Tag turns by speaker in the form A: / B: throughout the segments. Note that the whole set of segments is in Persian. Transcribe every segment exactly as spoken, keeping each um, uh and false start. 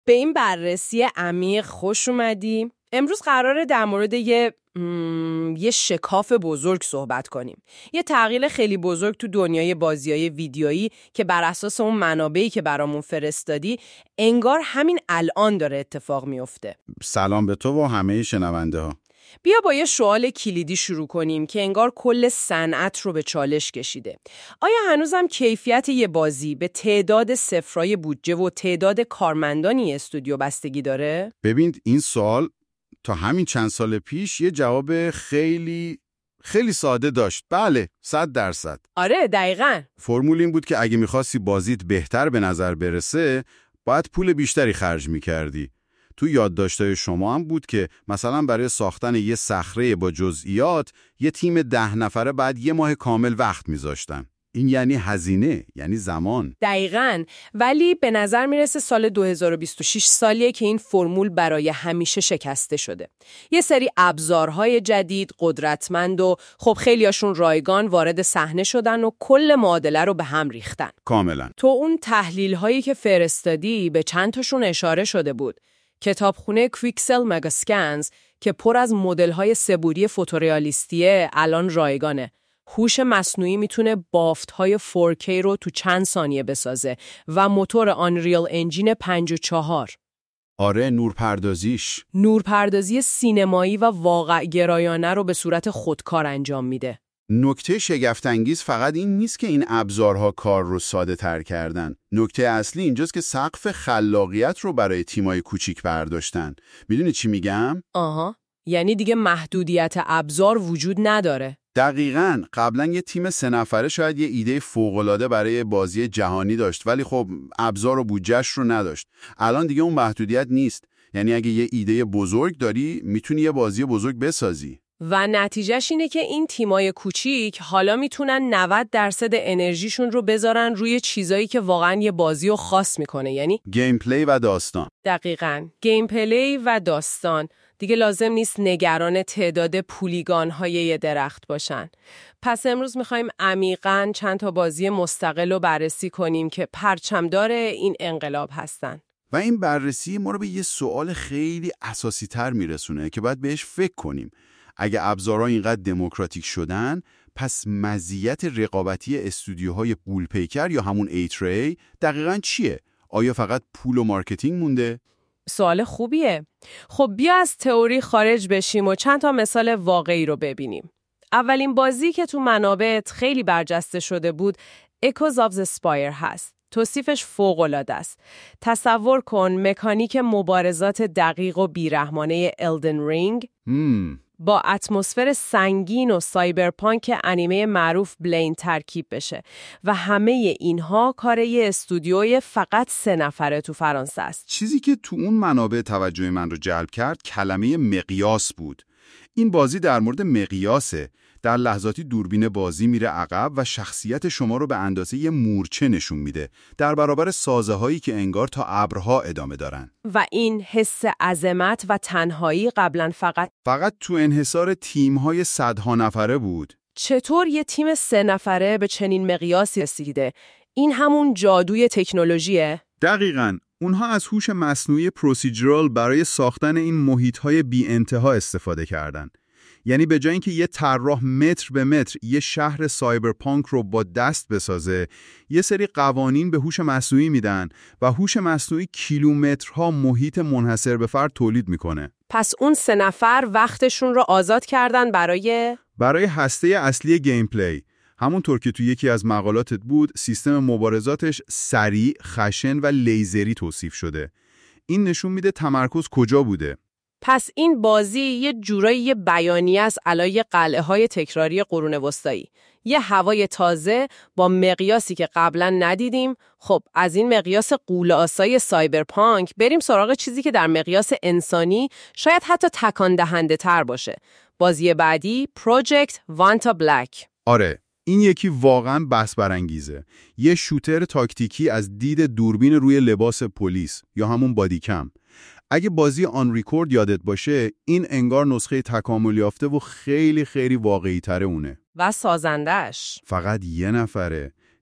A: به این بررسی عمیق خوش اومدی. امروز قراره در مورد یه مم، یه شکاف بزرگ صحبت کنیم. یه تغییر خیلی بزرگ تو دنیای بازیای ویدیویی که بر اساس اون منابعی که برامون فرستادی انگار همین الان داره اتفاق میفته.
B: سلام به تو و همه شنونده ها.
A: بیا با یه سوال کلیدی شروع کنیم که انگار کل صنعت رو به چالش کشیده. آیا هنوزم کیفیت یه بازی به تعداد صفرای بودجه و تعداد کارمندانی استودیو بستگی داره؟
B: ببین این سوال تا همین چند سال پیش یه جواب خیلی خیلی ساده داشت. بله، صد درصد.
A: آره دقیقاً.
B: فرمول این بود که اگه میخواستی بازیت بهتر به نظر برسه باید پول بیشتری خرج میکردی. تو یادداشت‌های شما هم بود که مثلا برای ساختن یه صخره با جزئیات یه تیم ده نفره بعد یه ماه کامل وقت میذاشتن. این یعنی هزینه، یعنی زمان.
A: دقیقاً. ولی به نظر میرسه سال دو هزار و بیست و شش سالیه که این فرمول برای همیشه شکسته شده. یه سری ابزارهای جدید، قدرتمند و خب خیلیاشون رایگان وارد صحنه شدن و کل معادله رو به هم ریختن.
B: کاملاً.
A: تو اون تحلیل‌هایی که فرستادی به چند تاشون اشاره شده بود. کتابخونه کویکسل مگاسکنز که پر از مدل‌های سه‌بعدی فوتوریالیستیه الان رایگانه. هوش مصنوعی میتونه بافت‌های فور کی رو تو چند ثانیه بسازه و موتور آنریل انجین پنجاه و چهار.
B: آره، نورپردازیش.
A: نورپردازی سینمایی و واقع گرایانه رو به صورت خودکار انجام میده.
B: نکته شگفت‌انگیز فقط این نیست که این ابزارها کار رو ساده تر کردن. نکته اصلی اینجاست که سقف خلاقیت رو برای تیمای کوچیک برداشتن. میدونی چی میگم؟
A: آها، یعنی دیگه محدودیت ابزار وجود نداره.
B: دقیقاً. قبلا یه تیم سه نفره شاید یه ایده فوق‌العاده برای بازی جهانی داشت ولی خب ابزار و بودجه‌اش رو نداشت. الان دیگه اون محدودیت نیست. یعنی اگه یه ایده بزرگ داری میتونی یه بازی بزرگ بسازی.
A: و نتیجهش اینه که این تیمای کوچیک حالا میتونن نود درصد انرژیشون رو بذارن روی چیزایی که واقعا یه بازی رو خاص میکنه. یعنی
B: گیم پلی و داستان.
A: دقیقاً. گیم پلی و داستان. دیگه لازم نیست نگران تعداد پولیگان‌های یه درخت باشن. پس امروز می‌خوایم عمیقاً چند تا بازی مستقل رو بررسی کنیم که پرچمدار این انقلاب هستن.
B: و این بررسی ما رو به یه سوال خیلی اساسی تر میرسونه که باید بهش فکر کنیم. اگه ابزارها اینقدر دموکراتیک شدن، پس مزیت رقابتی استودیوهای پولپیکر یا همون ایتری دقیقاً چیه؟ آیا فقط پول و مارکتینگ مونده؟
A: سوال خوبیه. خب بیا از تئوری خارج بشیم و چند تا مثال واقعی رو ببینیم. اولین بازی که تو منابع خیلی برجسته شده بود Echoes of the Spire هست. توصیفش فوق‌العاده است. تصور کن مکانیک مبارزات دقیق و بیرحمانه Elden Ring
B: hmm.
A: با اتمسفر سنگین و سایبرپانک انیمه معروف بلین ترکیب بشه و همه اینها کار یه استودیوی فقط سه نفره تو فرانسه است.
B: چیزی که تو اون منابع توجه من رو جلب کرد کلمه مقیاس بود. این بازی در مورد مقیاسه. در لحظاتی دوربین بازی میره عقب و شخصیت شما رو به اندازه یه مورچه نشون میده در برابر سازه هایی که انگار تا ابرها ادامه دارن.
A: و این حس عظمت و تنهایی قبلا فقط
B: فقط تو انحصار تیم های صدها نفره بود.
A: چطور یه تیم سه نفره به چنین مقیاسی رسیده؟ این همون جادوی تکنولوژیه؟
B: دقیقاً. اونها از هوش مصنوعی پروسیجرال برای ساختن این محیط‌های بی انتها استفاده کردن. یعنی به جای اینکه یه طراح متر به متر یه شهر سایبرپانک رو با دست بسازه، یه سری قوانین به هوش مصنوعی میدن و هوش مصنوعی کیلومترها محیط منحصر به فرد تولید میکنه.
A: پس اون سه نفر وقتشون رو آزاد کردن برای
B: برای هسته اصلی گیم پلی. همونطور که تو یکی از مقالاتت بود، سیستم مبارزاتش سریع، خشن و لیزری توصیف شده. این نشون میده تمرکز کجا بوده.
A: پس این بازی یه جورایی یه بیانیه است علیه قلعه های تکراری قرون وسطایی. یه هوای تازه با مقیاسی که قبلا ندیدیم. خب از این مقیاس غول‌آسای سایبرپانک بریم سراغ چیزی که در مقیاس انسانی شاید حتی تکان دهنده تر باشه. بازی بعدی پروژکت وانتا بلک.
B: آره، این یکی واقعاً بحث برانگیزه. یه شوتر تاکتیکی از دید دوربین روی لباس پلیس یا همون بادی کم. اگه بازی آن ریکورد یادت باشه، این انگار نسخه تکامل یافته و خیلی خیلی واقعی تره اونه.
A: و سازندش
B: فقط یه نفره.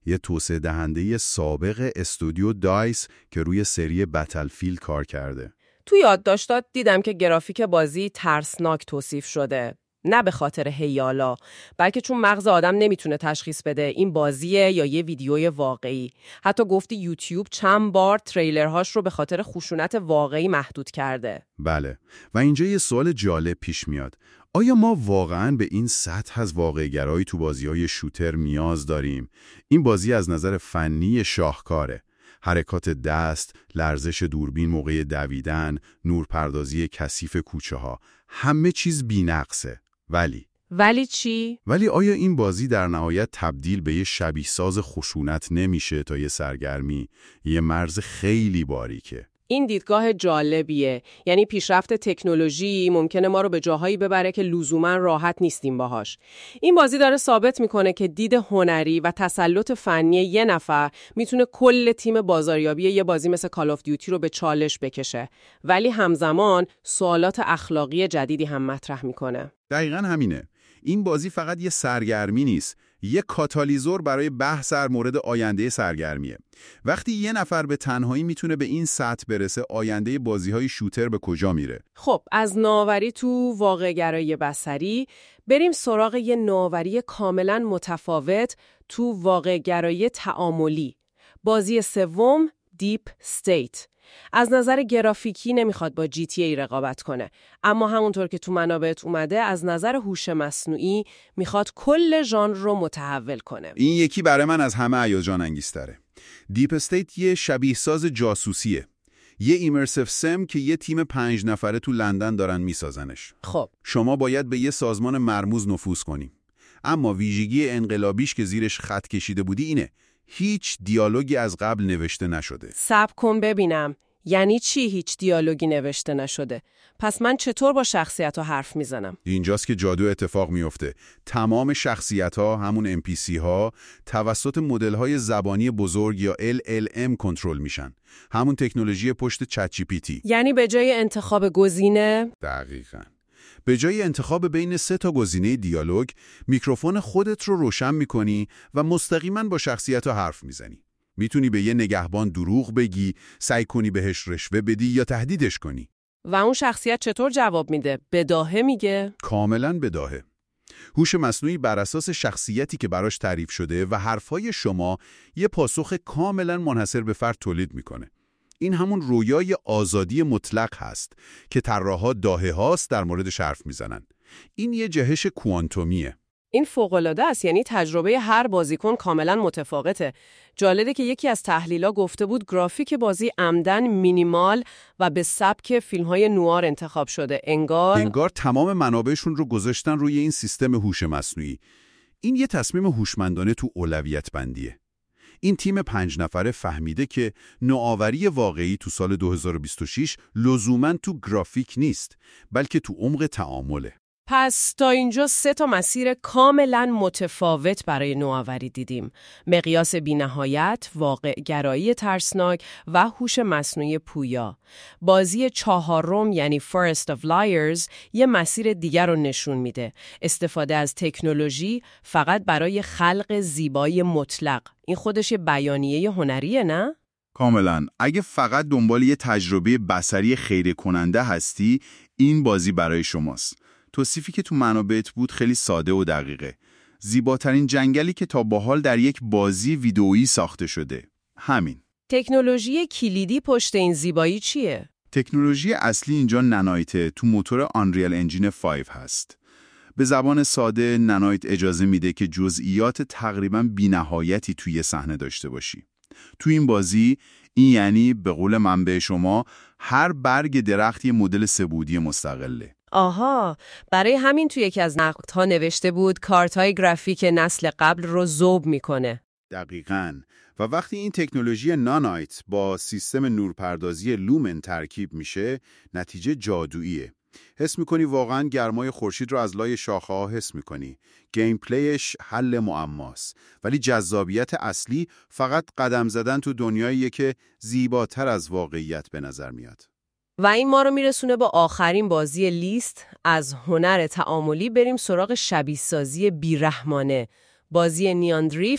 B: یه توسعه دهنده سابق استودیو دایس که روی سری بتلفیلد کار کرده.
A: تو یادداشتات دیدم که گرافیک بازی ترسناک توصیف شده. نه به خاطر هیالا، بلکه چون مغز آدم نمیتونه تشخیص بده این بازیه یا یه ویدیوی واقعی. حتی گفتی یوتیوب چند بار تریلرهاش رو به خاطر خشونت واقعی محدود کرده.
B: بله، و اینجا یه سوال جالب پیش میاد. آیا ما واقعاً به این سطح از واقع‌گرایی تو بازی‌های شوتر نیاز داریم؟ این بازی از نظر فنی شاهکاره. حرکات دست، لرزش دوربین موقع دویدن، نورپردازی کثیف کوچه‌ها، همه چیز بی‌نقصه. ولی
A: ولی چی؟
B: ولی آیا این بازی در نهایت تبدیل به یه شبیه ساز خشونت نمیشه تا یه سرگرمی، یه مرز خیلی باریکه؟
A: این دیدگاه جالبیه. یعنی پیشرفت تکنولوژی ممکنه ما رو به جاهایی ببره که لزوما راحت نیستیم باهاش. این بازی داره ثابت میکنه که دید هنری و تسلط فنی یه نفر میتونه کل تیم بازاریابی یه بازی مثل کال آف دیوتی رو به چالش بکشه، ولی همزمان سوالات اخلاقی جدیدی هم مطرح میکنه.
B: دقیقاً همینه. این بازی فقط یه سرگرمی نیست، یه کاتالیزور برای بحث در مورد آینده سرگرمیه. وقتی یه نفر به تنهایی میتونه به این سطح برسه، آینده بازی‌های شوتر به کجا میره؟
A: خب از نوآوری تو واقع‌گرایی بصری بریم سراغ یه نوآوری کاملاً متفاوت تو واقع‌گرایی تعاملی. بازی سوم دیپ استیت. از نظر گرافیکی نمیخواد با جی تی ای رقابت کنه، اما همونطور که تو منابعت اومده از نظر هوش مصنوعی میخواد کل ژانر رو متحول کنه.
B: این یکی برای من از همه هیجان انگیزتره. دیپ استیت یه شبیه ساز جاسوسیه. یه ایمرسیو سم که یه تیم پنج نفره تو لندن دارن میسازنش.
A: خب
B: شما باید به یه سازمان مرموز نفوذ کنی. اما ویژگی انقلابیش که زیرش خط کشیده بودی اینه: هیچ دیالوگی از قبل نوشته نشده.
A: صبر کن ببینم. یعنی چی هیچ دیالوگی نوشته نشده؟ پس من چطور با شخصیت‌ها حرف میزنم؟
B: اینجاست که جادو اتفاق میفته. تمام شخصیت‌ها، همون ام پی سی ها، توسط مدل‌های زبانی بزرگ یا ال ال ام کنترل میشن. همون تکنولوژی پشت چت جی پی تی.
A: یعنی به جای انتخاب گزینه؟
B: دقیقاً. به جای انتخاب بین سه تا گزینه دیالوگ، میکروفون خودت رو روشن میکنی و مستقیما با شخصیت‌ها حرف میزنی. میتونی به یه نگهبان دروغ بگی، سعی کنی بهش رشوه بدی یا تهدیدش کنی.
A: و اون شخصیت چطور جواب میده؟ بداهه میگه؟
B: کاملاً بداهه. هوش مصنوعی بر اساس شخصیتی که براش تعریف شده و حرفای شما یه پاسخ کاملاً منحصر به فرد تولید میکنه. این همون رویای آزادی مطلق هست که طراحا داهه هاست در موردش حرف میزنن. این یه جهش کوانتومیه.
A: این فوق‌العاده است. یعنی تجربه هر بازیکن کاملا متفاوته. جالبه که یکی از تحلیلا گفته بود گرافیک بازی عمدن مینیمال و به سبک فیلم‌های نوار انتخاب شده. انگار
B: انگار تمام منابعشون رو گذاشتن روی این سیستم هوش مصنوعی. این یه تصمیم هوشمندانه تو اولویت بندیه. این تیم پنج نفره فهمیده که نوآوری واقعی تو سال دو هزار و بیست و شش لزوماً تو گرافیک نیست، بلکه تو عمق تعامله.
A: پس تا اینجا سه تا مسیر کاملا متفاوت برای نوآوری دیدیم. مقیاس بی‌نهایت، واقع گرایی ترسناک و هوش مصنوعی پویا. بازی چهارم یعنی Forest of Liars یه مسیر دیگر رو نشون میده. استفاده از تکنولوژی فقط برای خلق زیبایی مطلق. این خودش یه بیانیه هنریه، نه؟
B: کاملا. اگه فقط دنبال یه تجربه بصری خیره کننده هستی، این بازی برای شماست. توصیفی که تو منابعت بود خیلی ساده و دقیقه. زیباترین جنگلی که تا به حال در یک بازی ویدئویی ساخته شده. همین.
A: تکنولوژی کلیدی پشت این زیبایی چیه؟
B: تکنولوژی اصلی اینجا نانایت تو موتور آنریل انجین پنج هست. به زبان ساده نانایت اجازه میده که جزئیات تقریباً بی‌نهایتی توی صحنه داشته باشی. تو این بازی این یعنی به قول منبع شما هر برگ درختی مدل سه‌بعدی مستقله.
A: آها، برای همین توی یکی از نقدها نوشته بود کارت‌های گرافیک نسل قبل رو ذوب میکنه.
B: دقیقاً. و وقتی این تکنولوژی نانایت با سیستم نورپردازی لومن ترکیب میشه، نتیجه جادوییه. حس میکنی واقعاً گرمای خورشید رو از لای شاخه ها حس میکنی. گیم پلیش حل معماست، ولی جذابیت اصلی فقط قدم زدن تو دنیاییه که زیباتر از واقعیت به نظر میاد.
A: و این ما رو میرسونه با آخرین بازی لیست. از هنر تعاملی بریم سراغ شبیه سازی بیرحمانه. بازی نیان دریفت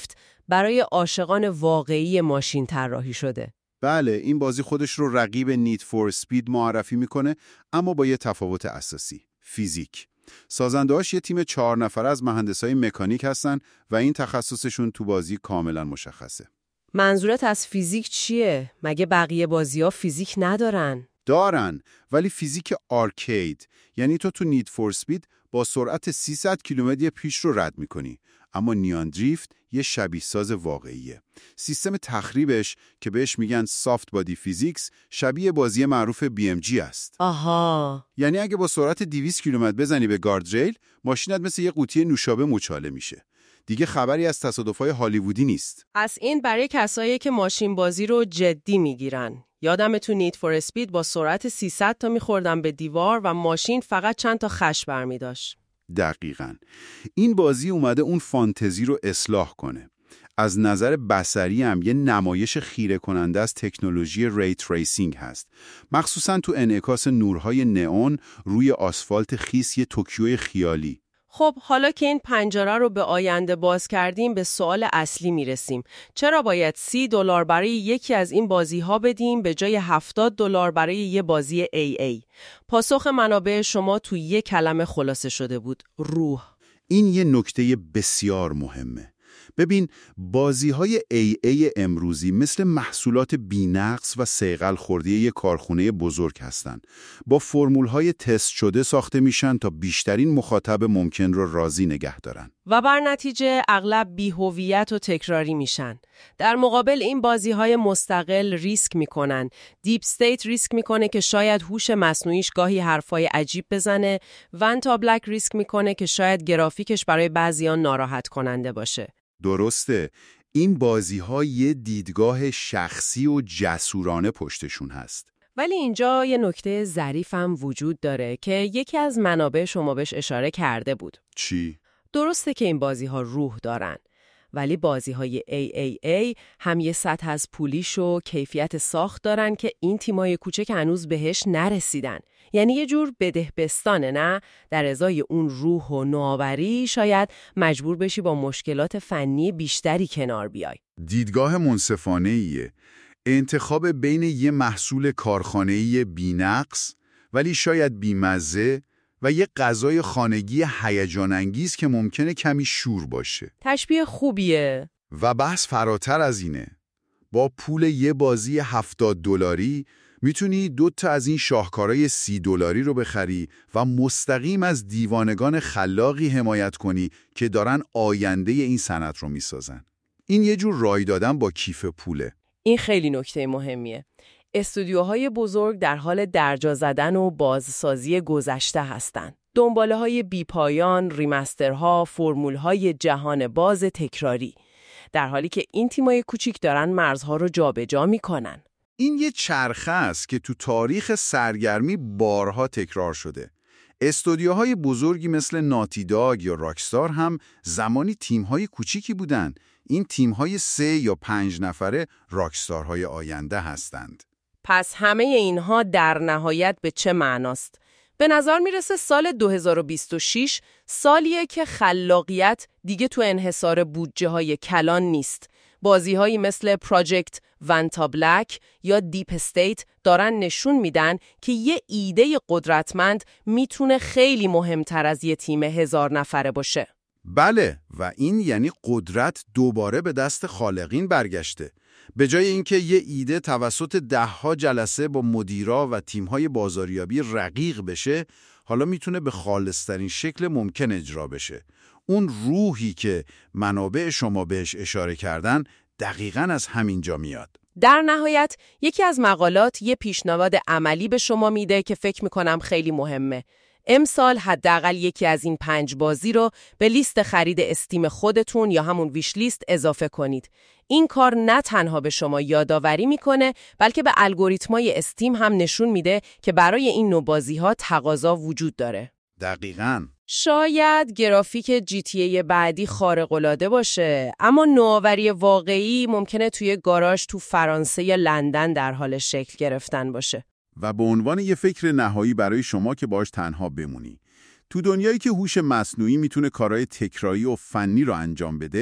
A: برای عاشقان واقعی ماشین طراحی شده.
B: بله، این بازی خودش رو رقیب نیت فور اسپید معرفی میکنه، اما با یه تفاوت اساسی: فیزیک. سازنده‌هاش یه تیم چهار نفره از مهندسای مکانیک هستن و این تخصصشون تو بازی کاملا مشخصه.
A: منظورت از فیزیک چیه؟ مگه بقیه بازی‌ها فیزیک ندارن؟
B: دارن، ولی فیزیک آرکید. یعنی تو تو نیت فور اسپید با سرعت سیصد کیلومتر پیش رو رد میکنی، اما نیان دریفت یه شبیه ساز واقعیه. سیستم تخریبش که بهش میگن سافت بادی فیزیکس شبیه بازی معروف بی ام جی است.
A: آها.
B: یعنی اگه با سرعت دویست کیلومتر بزنی به گاردریل، ماشینت مثل یه قوطی نوشابه مچاله میشه. دیگه خبری از تصادفای هالیوودی نیست.
A: از این برای کسایی که ماشین بازی رو جدی میگیرن. یادم تو نیت فور اسپید با سرعت سیصد تا میخوردم به دیوار و ماشین فقط چند تا خش برمی داشت.
B: دقیقاً. این بازی اومده اون فانتزی رو اصلاح کنه. از نظر بصری هم یه نمایش خیره کننده از تکنولوژی ری تریسینگ هست. مخصوصاً تو انعکاس نورهای نئون روی آسفالت خیس یه توکیوی خیالی.
A: خب حالا که این پنجره رو به آینده باز کردیم به سوال اصلی میرسیم. چرا باید سی دلار برای یکی از این بازی ها بدیم به جای هفتاد دلار برای یه بازی ای ای؟ پاسخ منابع شما تو یک کلمه خلاصه شده بود: روح.
B: این یه نکته بسیار مهمه. ببین، بازی‌های ای ای امروزی مثل محصولات بی‌نقص و صیقل خورده یک کارخونه بزرگ هستن. با فرمول‌های تست شده ساخته میشن تا بیشترین مخاطب ممکن رو راضی نگه دارن.
A: و بر نتیجه اغلب بی‌هویت و تکراری میشن. در مقابل این بازی‌های مستقل ریسک میکنن. دیپ استیت ریسک میکنه که شاید هوش مصنوعیش گاهی حرفای عجیب بزنه. ونتا بلک ریسک میکنه که شاید گرافیکش برای بعضیان ناراحت کننده باشه.
B: درسته. این بازی‌ها یه دیدگاه شخصی و جسورانه پشتشون هست.
A: ولی اینجا یه نکته ظریف هم وجود داره که یکی از منابع شما بهش اشاره کرده بود.
B: چی؟
A: درسته که این بازی‌ها روح دارن، ولی بازی‌های ای ای ای هم یه سطح از پولیش و کیفیت ساخت دارن که این تیمای کوچک هنوز بهش نرسیدن. یعنی یه جور بدهبستانه، نه؟ در ازای اون روح و نوآوری شاید مجبور بشی با مشکلات فنی بیشتری کنار بیای.
B: دیدگاه منصفانه‌ایه. انتخاب بین یه محصول کارخانه‌ای بی‌نقص ولی شاید بی‌مزه و یه غذای خانگی هیجان انگیز که ممکنه کمی شور باشه.
A: تشبیه خوبیه.
B: و بحث فراتر از اینه. با پول یه بازی هفتاد دلاری میتونی دو تا از این شاهکارهای سی دلاری رو بخری و مستقیم از دیوانگان خلاقی حمایت کنی که دارن آینده این صنعت رو میسازن. این یه جور رای دادن با کیف پوله.
A: این خیلی نکته مهمیه. استودیوهای بزرگ در حال درجا زدن و بازسازی گذشته هستند. دنباله‌های بیپایان، ریمسترها، فرمول‌های جهان باز تکراری. در حالی که این تیمای کوچیک دارن مرزها رو جابجا میکنن.
B: این یه چرخه است که تو تاریخ سرگرمی بارها تکرار شده. استودیوهای بزرگی مثل ناتی داگ یا راکستار هم زمانی تیم‌های کوچیکی بودن. این تیم‌های سه یا پنج نفره راکستارهای آینده هستند.
A: پس همه اینها در نهایت به چه معناست؟ به نظر میرسه سال دو هزار و بیست و شش سالیه که خلاقیت دیگه تو انحصار بودجه های کلان نیست. بازی‌هایی مثل پراجکت ونتا بلک یا دیپ استیت دارن نشون میدن که یه ایده قدرتمند میتونه خیلی مهمتر از یه تیم هزار نفره باشه.
B: بله، و این یعنی قدرت دوباره به دست خالقین برگشته. به جای اینکه یه ایده توسط دهها جلسه با مدیرا و تیم‌های بازاریابی رقیق بشه، حالا میتونه به خالص‌ترین شکل ممکن اجرا بشه. اون روحی که منابع شما بهش اشاره کردن دقیقاً از همینجا میاد.
A: در نهایت یکی از مقالات یه پیشنهاد عملی به شما میده که فکر میکنم خیلی مهمه. امسال حداقل یکی از این پنج بازی رو به لیست خرید استیم خودتون یا همون ویش لیست اضافه کنید. این کار نه تنها به شما یادآوری میکنه، بلکه به الگوریتمای استیم هم نشون میده که برای این نوع بازی‌ها تقاضا وجود داره.
B: دقیقاً.
A: شاید گرافیک جی تی ای بعدی خارق‌العاده باشه، اما نوآوری واقعی ممکنه توی گاراژ تو فرانسه یا لندن در حال شکل گرفتن باشه.
B: و به عنوان یه فکر نهایی برای شما که باش تنها بمونی، تو دنیایی که هوش مصنوعی میتونه کارهای تکراری و فنی رو انجام بده،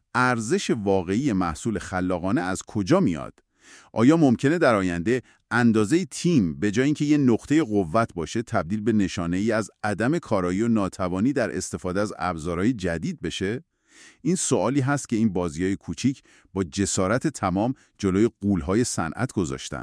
B: ارزش واقعی محصول خلاقانه از کجا میاد؟ آیا ممکنه در آینده اندازه تیم به جای اینکه یه نقطه قوت باشه تبدیل به نشانه‌ای از عدم کارایی و ناتوانی در استفاده از ابزارهای جدید بشه؟ این سوالی هست که این بازیای کوچیک با جسارت تمام جلوی غول‌های صنعت گذاشتن.